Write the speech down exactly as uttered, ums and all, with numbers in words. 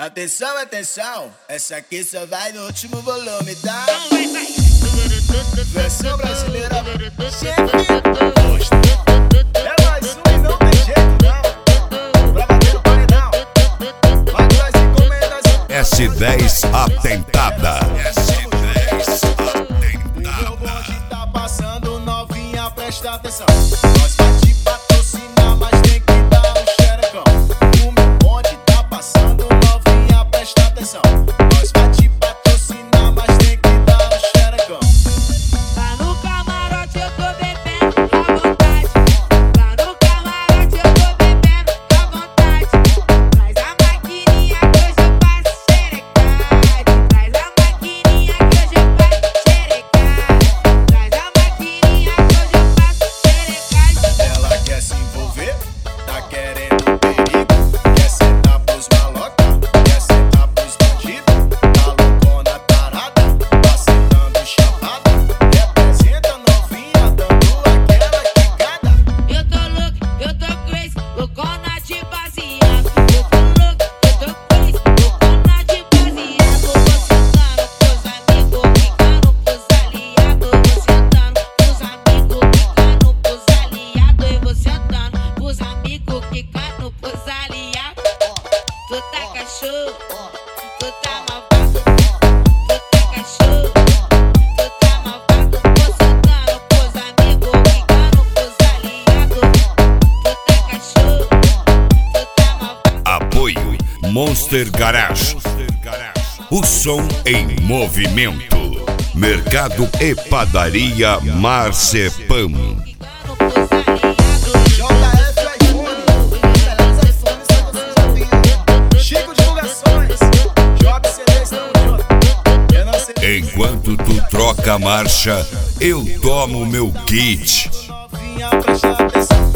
Atenção, atenção, essa aqui só vai no último volume, tá? Versão brasileira, chefe. É mais um e não tem jeito não. Pra bater no paredão, mas nós encomendas. S dez Atentada. S dez Atentada. O bonde tá passando, novinha, presta atenção. Nós vai te patrocinar, mas tem que dar um xerecão. O meu bonde tá passando, novinha, presta atenção. Nós vai te patrocinar, mas tem que dar um xerecão. Lá no camarote eu tô bebendo à vontade. Lá no camarote eu tô bebendo à vontade. Traz a maquininha que hoje eu faço xerecade. Traz a maquininha que hoje eu faço xerecade. Traz a maquininha que hoje eu faço xerecade. Ela quer se envolver, tá querendo perigo. Quer sentar pros maloca, quer sentar pros bandidos. Tá loucona, tarada, tá sentando chapada. Representa novinha, dando aquela quicada. Eu tô louco, eu tô crazy, loucona de baseado. Eu tô louco, eu tô crazy, loucona de baseado. Vou sentando pros amigos, ficando pros aliados. Vou sentando pros amigos, ficando pros aliados. E vou sentando pros amigos, ficando pros aliados. Tu tá cachorro, tu tá malvado. Tu tá cachorro, tu tá malvado. Vou sentando pros amigos, ficando pros aliados. Tu tá cachorro, tu tá malvado. Apoio Monster Garage. O som em movimento. Mercado e Padaria Marcepam. Ficando pros aliados. J F iPhone, melhores iPhones que você já viu. Chico Divulgações, Job C Ds, tamo junto. Eu não sei. Enquanto tu troca a marcha, eu tomo meu kit. Novinha, presta atenção.